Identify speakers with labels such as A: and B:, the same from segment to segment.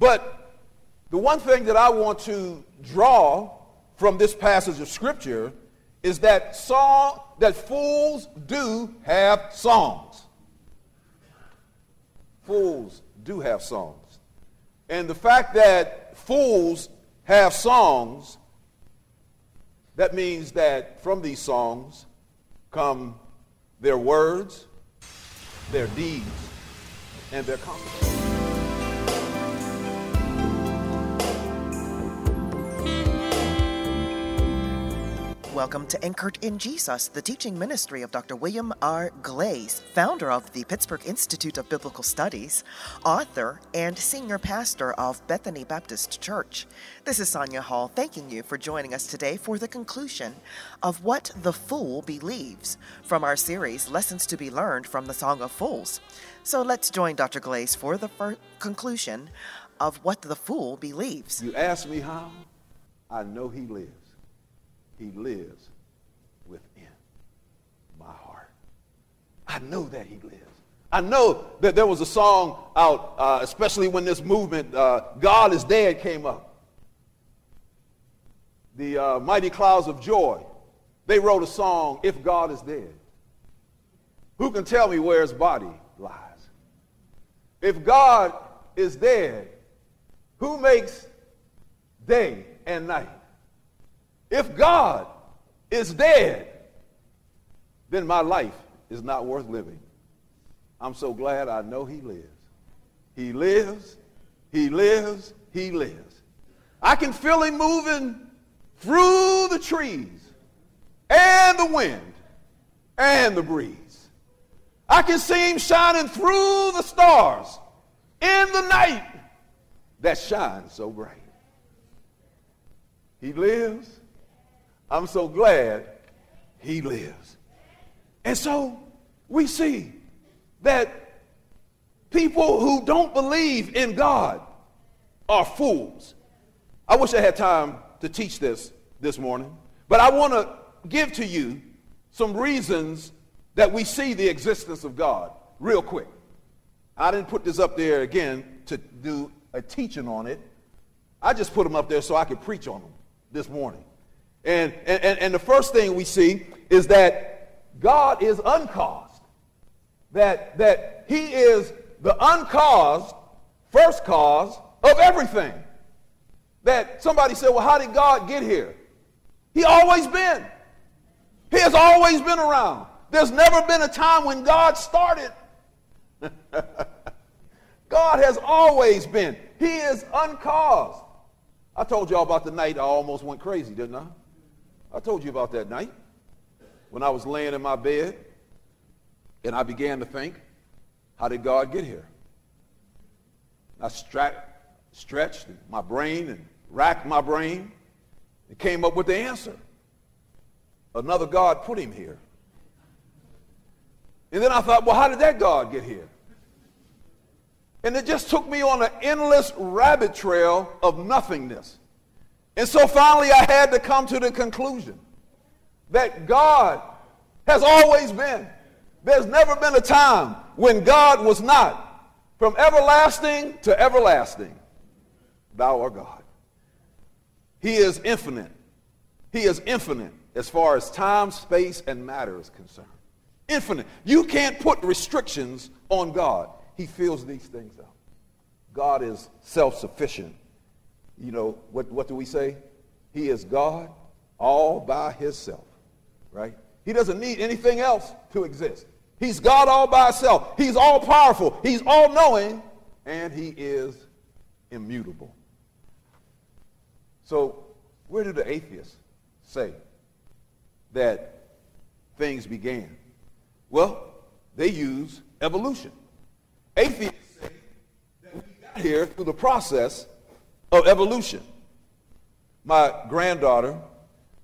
A: But the one thing that I want to draw from this passage of Scripture is that fools do have songs. Fools do have songs. And the fact that fools have songs, that means that from these songs come their words, their deeds, and their consequences.
B: Welcome to Anchored in Jesus, the teaching ministry of Dr. William R. Glaze, founder of the Pittsburgh Institute of Biblical Studies, author, and senior pastor of Bethany Baptist Church. This is Sonia Hall thanking you for joining us today for the conclusion of What the Fool Believes from our series, Lessons to be Learned from the Song of Fools. So let's join Dr. Glaze for the conclusion of What the Fool Believes.
A: You ask me how? I know he lives. He lives within my heart. I know that he lives. I know that there was a song out, especially when this movement, God is Dead, came up. The Mighty Clouds of Joy, they wrote a song, If God is Dead. Who can tell me where his body lies? If God is dead, who makes day and night? If God is dead, then my life is not worth living. I'm so glad I know he lives. He lives, he lives, he lives. I can feel him moving through the trees and the wind and the breeze. I can see him shining through the stars in the night that shines so bright. He lives. I'm so glad he lives. And so we see that people who don't believe in God are fools. I wish I had time to teach this morning, but I want to give to you some reasons that we see the existence of God real quick. I didn't put this up there again to do a teaching on it. I just put them up there so I could preach on them this morning. And the first thing we see is that God is uncaused. That he is the uncaused first cause of everything. That somebody said, well, how did God get here? He always been. He has always been around. There's never been a time when God started. God has always been. He is uncaused. I told y'all about the night I almost went crazy, didn't I? I told you about that night when I was laying in my bed and I began to think, how did God get here? I stretched my brain and racked my brain and came up with the answer. Another God put him here. And then I thought, well, how did that God get here? And it just took me on an endless rabbit trail of nothingness. And so finally I had to come to the conclusion that God has always been. There's never been a time when God was not. From everlasting to everlasting, thou art God. He is infinite. He is infinite as far as time, space, and matter is concerned. Infinite. You can't put restrictions on God. He fills these things out. God is self-sufficient. You know, what do we say? He is God all by himself, right? He doesn't need anything else to exist. He's God all by himself. He's all powerful. He's all knowing, and he is immutable. So where do the atheists say that things began? Well, they use evolution. Atheists say that we got here through the process of evolution. My granddaughter, a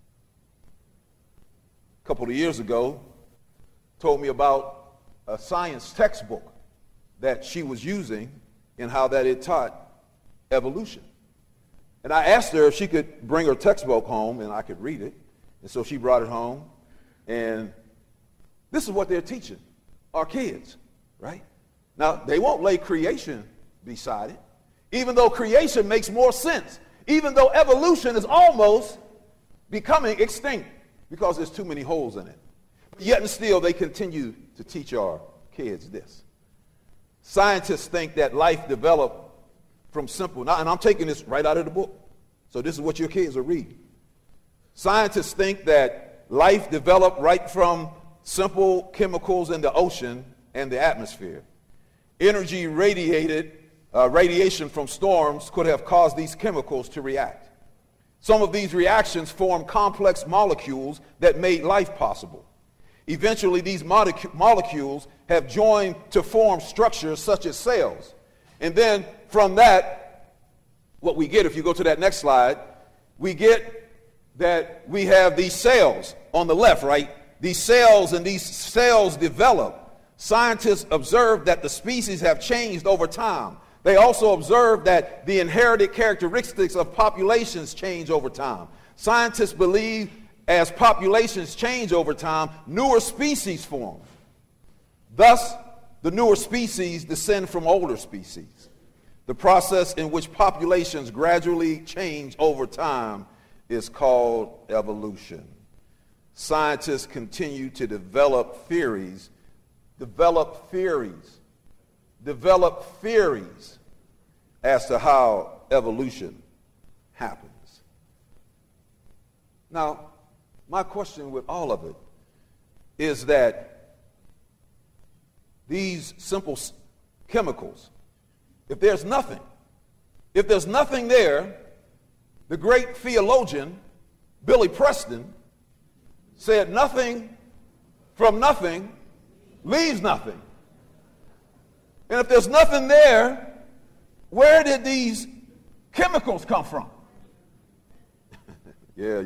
A: couple of years ago, told me about a science textbook that she was using and how that it taught evolution. And I asked her if she could bring her textbook home and I could read it. And so she brought it home. And this is what they're teaching our kids, right? Now, they won't lay creation beside it. even though creation makes more sense, even though evolution is almost becoming extinct because there's too many holes in it. Yet and still, they continue to teach our kids this. Scientists think that life developed from simple, now, and I'm taking this right out of the book, so this is what your kids are reading. Scientists think that life developed right from simple chemicals in the ocean and the atmosphere. Energy radiation from storms could have caused these chemicals to react. Some of these reactions formed complex molecules that made life possible. Eventually, these molecules have joined to form structures such as cells. And then from that, what we get, if you go to that next slide, we get that we have these cells on the left, right? These cells and these cells develop. Scientists observe that the species have changed over time. They also observe that the inherited characteristics of populations change over time. Scientists believe as populations change over time, newer species form. Thus, the newer species descend from older species. The process in which populations gradually change over time is called evolution. Scientists continue to develop theories as to how evolution happens. Now, my question with all of it is that these simple chemicals, if there's nothing there, the great theologian Billy Preston said nothing from nothing leaves nothing. And if there's nothing there, where did these chemicals come from? Yeah.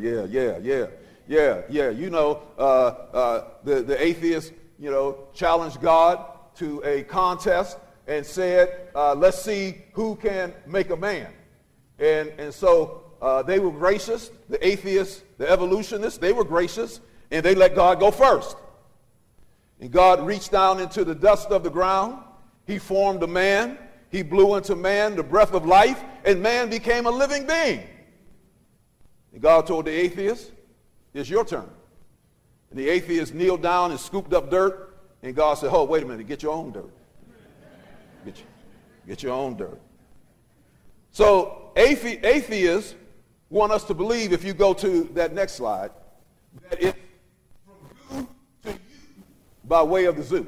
A: You know, the atheists, challenged God to a contest and said, let's see who can make a man. And so they were gracious. The atheists, the evolutionists, they were gracious, and they let God go first. And God reached down into the dust of the ground. He formed a man. He blew into man the breath of life, and man became a living being. And God told the atheist, it's your turn. And the atheist kneeled down and scooped up dirt, and God said, oh, wait a minute, get your own dirt. Get your own dirt. So atheists want us to believe, if you go to that next slide, that it's from goo to you by way of the zoo.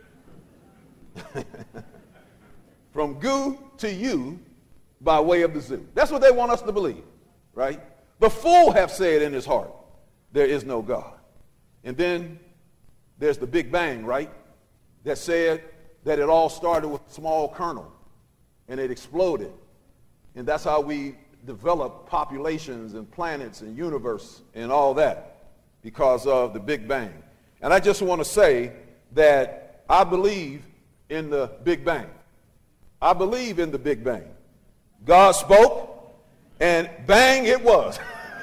A: From goo to you by way of the zoo. That's what they want us to believe, right? The fool have said in his heart, there is no God. And then there's the Big Bang, right? That said that it all started with a small kernel and it exploded. And that's how we develop populations and planets and universe and all that, because of the Big Bang. And I just want to say that I believe in the Big Bang. I believe in the Big Bang. God spoke, and bang, it was.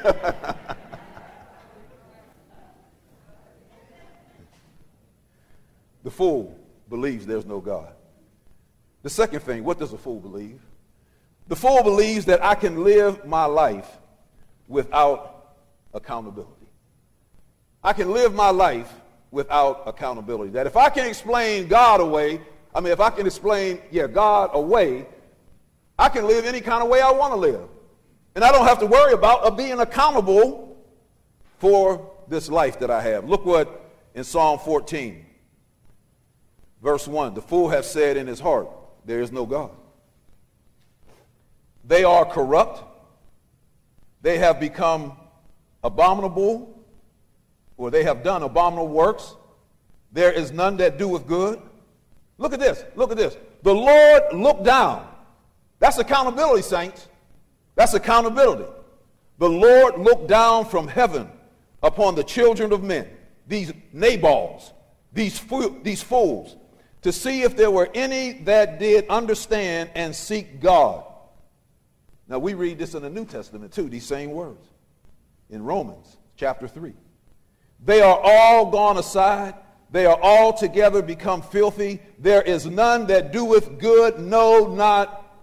A: The fool believes there's no God. The second thing, what does a fool believe? The fool believes that I can live my life without accountability. I can live my life without accountability. That if I can explain God away, if I can explain, God away, I can live any kind of way I want to live. And I don't have to worry about being accountable for this life that I have. Look what in Psalm 14, verse 1, the fool has said in his heart, there is no God. They are corrupt. They have become abominable, or they have done abominable works. There is none that doeth good. Look at this. Look at this. The Lord looked down. That's accountability, saints. That's accountability. The Lord looked down from heaven upon the children of men, these nabals, these fools, to see if there were any that did understand and seek God. Now we read this in the New Testament too, these same words. In Romans chapter 3. They are all gone aside. They are all together become filthy. There is none that doeth good, no, not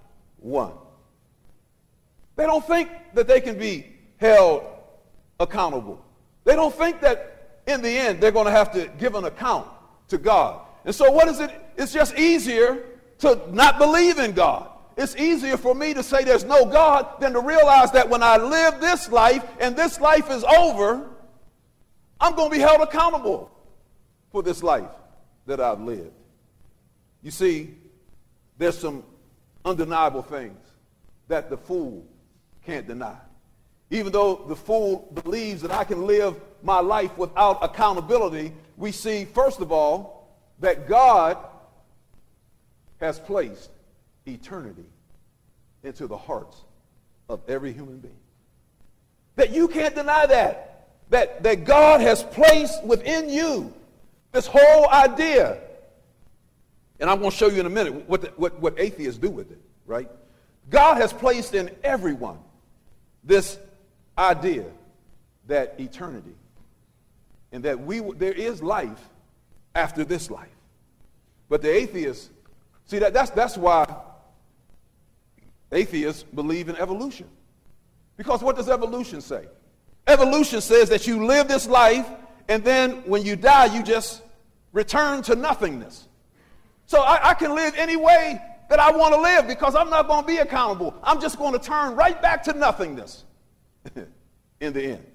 A: one. They don't think that they can be held accountable. They don't think that in the end they're going to have to give an account to God. And so what is it? It's just easier to not believe in God. It's easier for me to say there's no God than to realize that when I live this life and this life is over, I'm going to be held accountable for this life that I've lived. You see, there's some undeniable things that the fool can't deny. Even though the fool believes that I can live my life without accountability, we see, first of all, that God has placed eternity into the hearts of every human being. That you can't deny that. That God has placed within you this whole idea. And I'm going to show you in a minute what atheists do with it, right? God has placed in everyone this idea that eternity and that there is life after this life. But the atheists, see, that's why atheists believe in evolution. Because what does evolution say? Evolution says that you live this life, and then when you die, you just return to nothingness. So I can live any way that I want to live because I'm not going to be accountable. I'm just going to turn right back to nothingness in the end.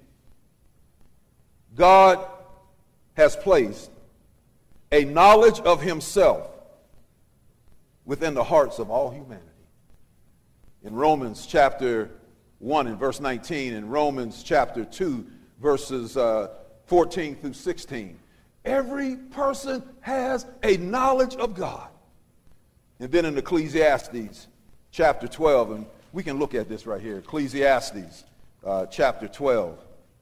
A: God has placed a knowledge of himself within the hearts of all humanity. In Romans chapter 1 and verse 19, in Romans chapter 2, verses 14 through 16, every person has a knowledge of God. And then in Ecclesiastes chapter 12, and we can look at this right here, Ecclesiastes chapter 12,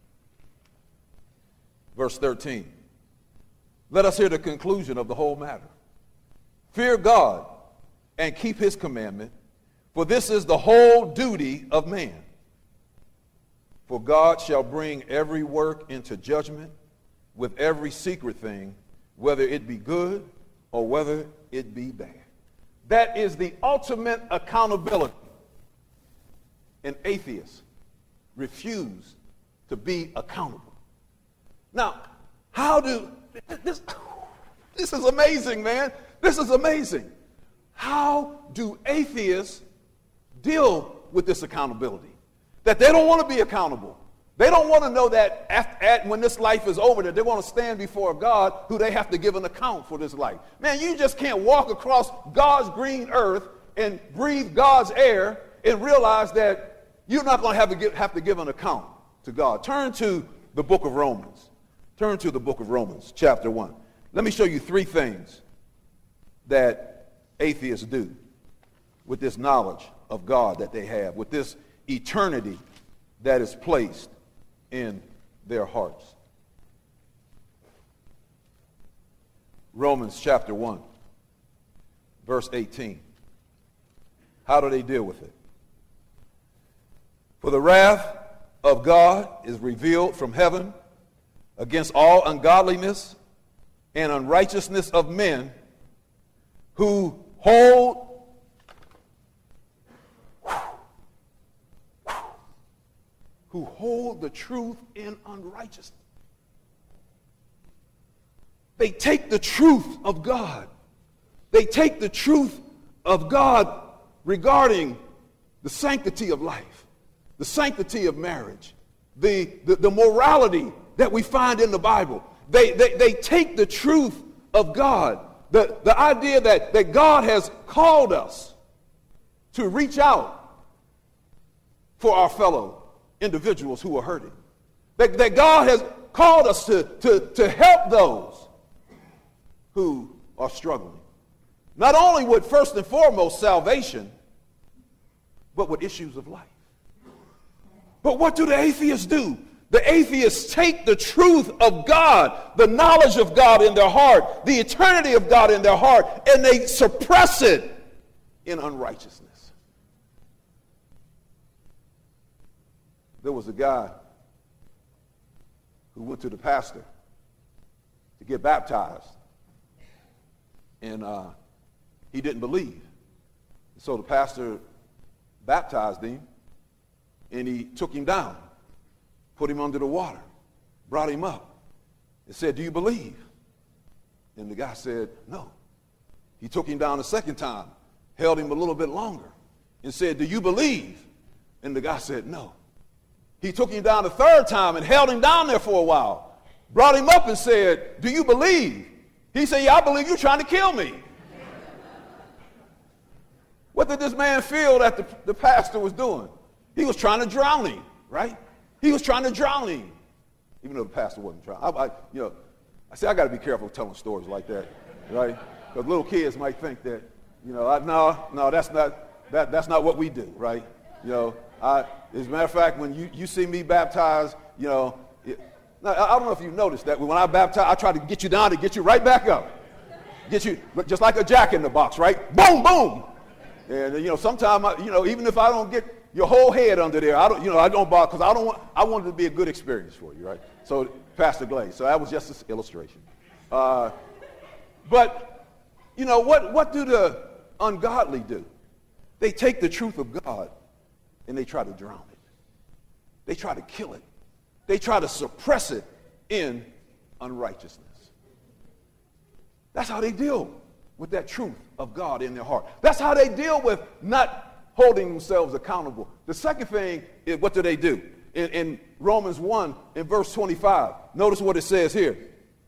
A: verse 13. Let us hear the conclusion of the whole matter. Fear God and keep his commandment, for this is the whole duty of man. For God shall bring every work into judgment with every secret thing, whether it be good or whether it be bad. That is the ultimate accountability. And atheists refuse to be accountable. Now, how do this is amazing, man. This is amazing. How do atheists deal with this accountability? That they don't want to be accountable. They don't want to know that when this life is over, that they want to stand before God who they have to give an account for this life. Man, you just can't walk across God's green earth and breathe God's air and realize that you're not going to have to give an account to God. Turn to the book of Romans. Turn to the book of Romans, chapter 1. Let me show you three things that atheists do with this knowledge of God that they have, with this eternity that is placed in their hearts. Romans chapter 1, verse 18. How do they deal with it? For the wrath of God is revealed from heaven against all ungodliness and unrighteousness of men who hold the truth in unrighteousness. They take the truth of God. They take the truth of God regarding the sanctity of life, the sanctity of marriage, the morality that we find in the Bible. They take the truth of God, the idea that God has called us to reach out for our fellow individuals who are hurting. That God has called us to help those who are struggling. Not only with first and foremost salvation, but with issues of life. But what do the atheists do? The atheists take the truth of God, the knowledge of God in their heart, the eternity of God in their heart, and they suppress it in unrighteousness. There was a guy who went to the pastor to get baptized, and he didn't believe. So the pastor baptized him, and he took him down, put him under the water, brought him up, and said, "Do you believe?" And the guy said, "No." He took him down a second time, held him a little bit longer, and said, "Do you believe?" And the guy said, "No." He took him down a third time and held him down there for a while, brought him up and said, "Do you believe?" He said, "Yeah, I believe you're trying to kill me." What did this man feel that the pastor was doing? He was trying to drown him, right? He was trying to drown him, even though the pastor wasn't trying. I say I got to be careful telling stories like that, right? Because little kids might think that, no, that's not what we do, right? As a matter of fact, when you see me baptized, I don't know if you've noticed that when I baptize, I try to get you down to get you right back up, get you just like a jack in the box, right? Boom, boom. And sometimes even if I don't get your whole head under there, I don't bother because I want it to be a good experience for you, right? So Pastor Glaze. So that was just an illustration. But what do the ungodly do? They take the truth of God and they try to drown it. They try to kill it. They try to suppress it in unrighteousness. That's how they deal with that truth of God in their heart. That's how they deal with not holding themselves accountable. The second thing is, what do? In Romans 1, in verse 25, notice what it says here.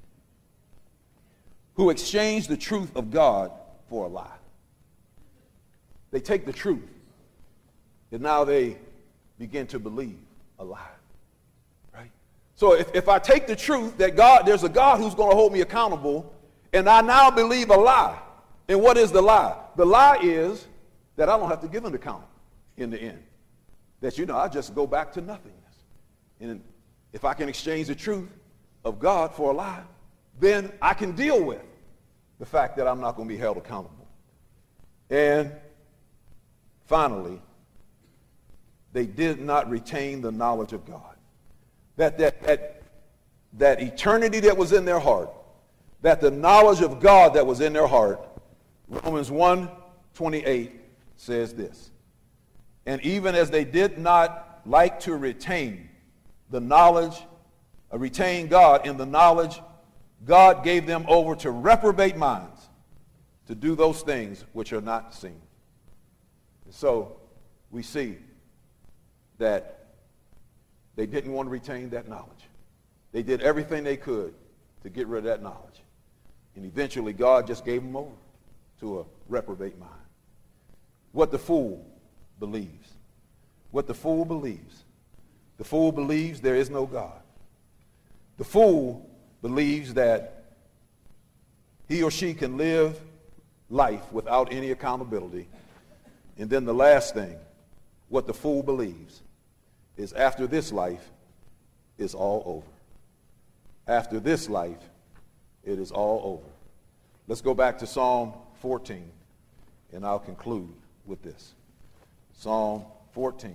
A: Who exchanged the truth of God for a lie. They take the truth, and now they begin to believe a lie. Right? So if I take the truth that there's a God who's going to hold me accountable, and I now believe a lie. And what is the lie? The lie is that I don't have to give an account in the end. That, I just go back to nothingness. And if I can exchange the truth of God for a lie, then I can deal with the fact that I'm not going to be held accountable. And finally, they did not retain the knowledge of God. That eternity that was in their heart, that the knowledge of God that was in their heart, Romans 1:28 says this. And even as they did not like to retain God in the knowledge, God gave them over to reprobate minds to do those things which are not seen. And so we see that they didn't want to retain that knowledge. They did everything they could to get rid of that knowledge. And eventually God just gave them over to a reprobate mind. What the fool believes. What the fool believes. The fool believes there is no God. The fool believes that he or she can live life without any accountability. And then the last thing, what the fool believes is after this life is all over. After this life, it is all over. Let's go back to Psalm 14, and I'll conclude with this. Psalm 14,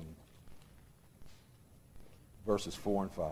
A: verses 4 and 5.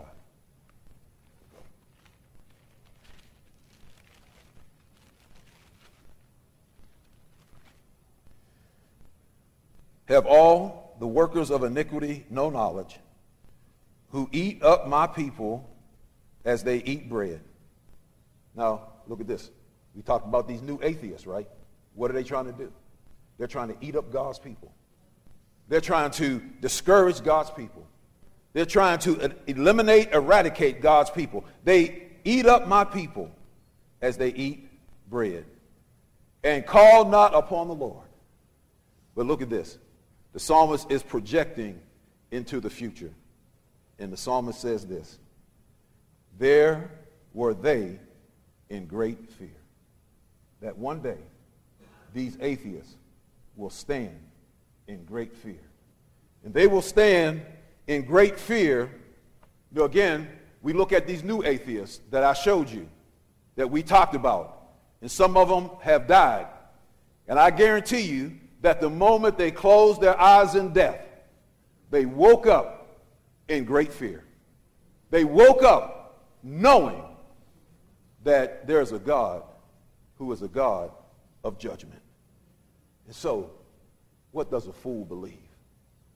A: Have all the workers of iniquity no knowledge, who eat up my people as they eat bread? Now, look at this. We talked about these new atheists, right? What are they trying to do? They're trying to eat up God's people. They're trying to discourage God's people. They're trying to eradicate God's people. They eat up my people as they eat bread, and call not upon the Lord. But look at this. The psalmist is projecting into the future. And the psalmist says this. There were they in great fear. That one day, these atheists will stand in great fear. And they will stand in great fear. Again, we look at these new atheists that I showed you, that we talked about. And some of them have died. And I guarantee you that the moment they closed their eyes in death, they woke up in great fear. They woke up knowing that there's a God who is a God of judgment. And so, what does a fool believe?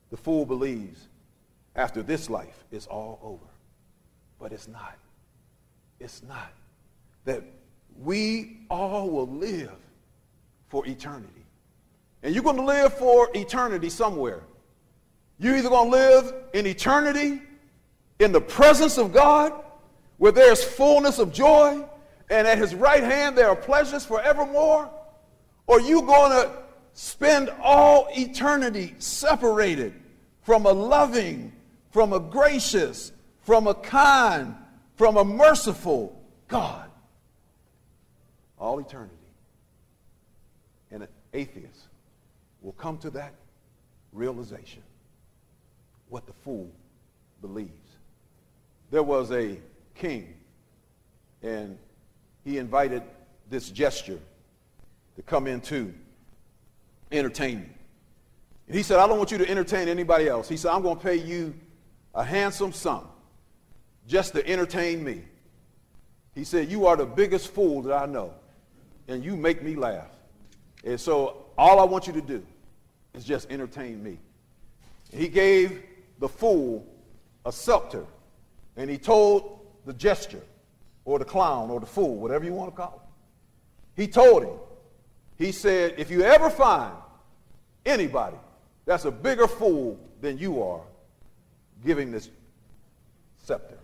A: The fool believes after this life it's all over. But it's not. It's not. That we all will live for eternity. And you're going to live for eternity somewhere. You're either going to live in eternity in the presence of God, where there's fullness of joy, and at his right hand there are pleasures forevermore, or you're going to spend all eternity separated from a loving, from a gracious, from a kind, from a merciful God. All eternity. And an atheist will come to that realization, what the fool believes. There was a king, and he invited this jester to come into entertainment. And he said, I don't want you to entertain anybody else. He said, I'm going to pay you a handsome sum just to entertain me. He said, you are the biggest fool that I know, and you make me laugh. And so all I want you to do is just entertain me. And he gave the fool a scepter, and he told the jester, or the clown, or the fool, whatever you want to call him, he told him, he said, if you ever find anybody that's a bigger fool than you are, give him this scepter.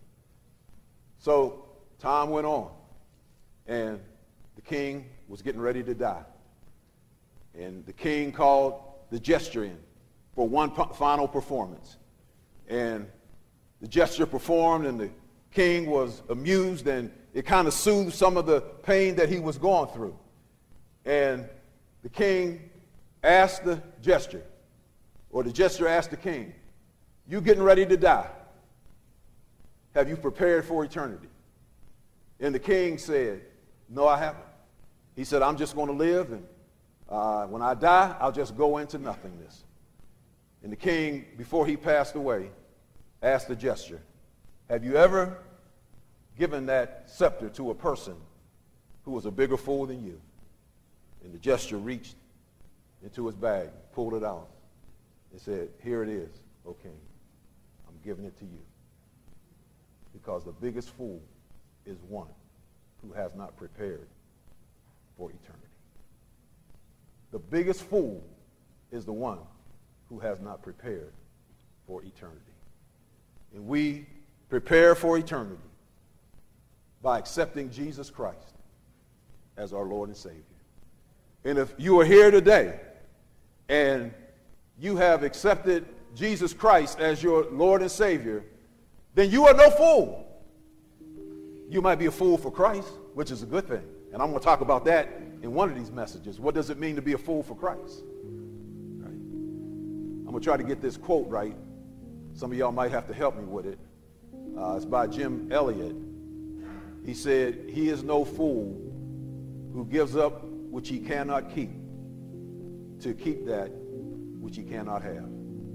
A: So time went on, and the king was getting ready to die. And the king called the jester in for one final performance. And the jester performed, and the king was amused, and it kind of soothed some of the pain that he was going through. And the king asked the jester, or the jester asked the king, you getting ready to die? Have you prepared for eternity? And the king said, no, I haven't. He said, I'm just going to live, and when I die, I'll just go into nothingness. And the king, before he passed away, asked the jester, have you ever given that scepter to a person who was a bigger fool than you? And the jester reached into his bag, pulled it out, and said, here it is, O king. I'm giving it to you. Because the biggest fool is one who has not prepared for eternity. The biggest fool is the one who has not prepared for eternity. And we prepare for eternity by accepting Jesus Christ as our Lord and Savior. And if you are here today and you have accepted Jesus Christ as your Lord and Savior, then you are no fool. You might be a fool for Christ, which is a good thing. And I'm going to talk about that in one of these messages. What does it mean to be a fool for Christ? Right. I'm going to try to get this quote right. Some of y'all might have to help me with it. It's by Jim Elliot. He said, he is no fool who gives up which he cannot keep to keep that which he cannot have.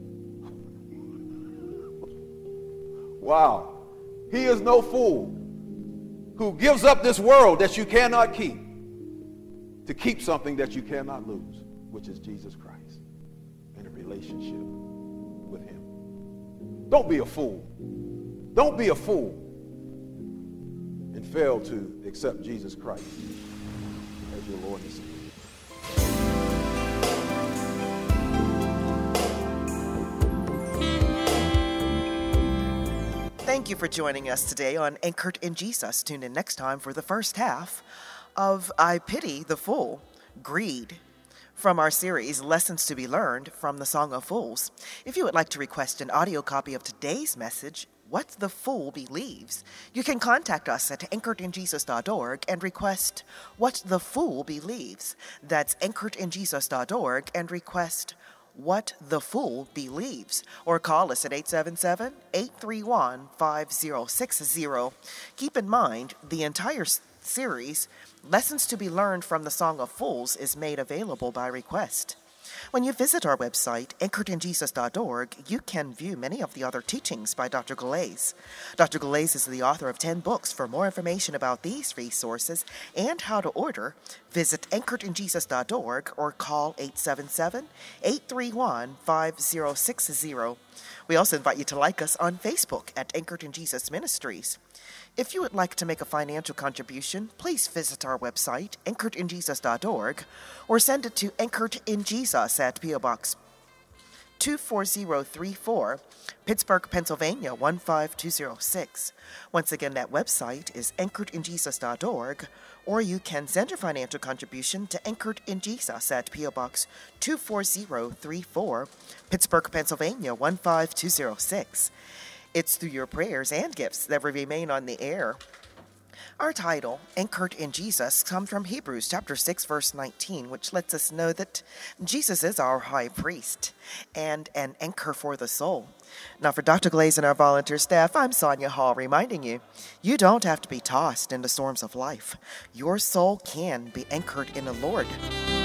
A: Wow. He is no fool who gives up this world that you cannot keep to keep something that you cannot lose, which is Jesus Christ and a relationship with him. Don't be a fool. Don't be a fool and fail to accept Jesus Christ as your Lord and Savior.
B: Thank you for joining us today on Anchored in Jesus. Tune in next time for the first half of I Pity the Fool, Greed, from our series Lessons to be Learned from the Song of Fools. If you would like to request an audio copy of today's message, What the Fool Believes, you can contact us at anchoredinjesus.org and request What the Fool Believes. That's anchoredinjesus.org and request What the Fool Believes, or call us at 877-831-5060. Keep in mind, the entire series, Lessons to be Learned from the Song of Fools, is made available by request. When you visit our website, anchoredinjesus.org, you can view many of the other teachings by Dr. Galais. Dr. Galais is the author of 10 books. For more information about these resources and how to order, visit anchoredinjesus.org or call 877-831-5060. We also invite you to like us on Facebook at Anchored in Jesus Ministries. If you would like to make a financial contribution, please visit our website, anchoredinjesus.org, or send it to Anchored in Jesus at P.O. Box 24034, Pittsburgh, Pennsylvania 15206. Once again, that website is anchoredinjesus.org, or you can send your financial contribution to Anchored in Jesus at P.O. Box 24034, Pittsburgh, Pennsylvania 15206. It's through your prayers and gifts that we remain on the air. Our title, Anchored in Jesus, comes from Hebrews chapter 6, verse 19, which lets us know that Jesus is our high priest and an anchor for the soul. Now, for Dr. Galais and our volunteer staff, I'm Sonia Hall, reminding you, you don't have to be tossed in the storms of life. Your soul can be anchored in the Lord.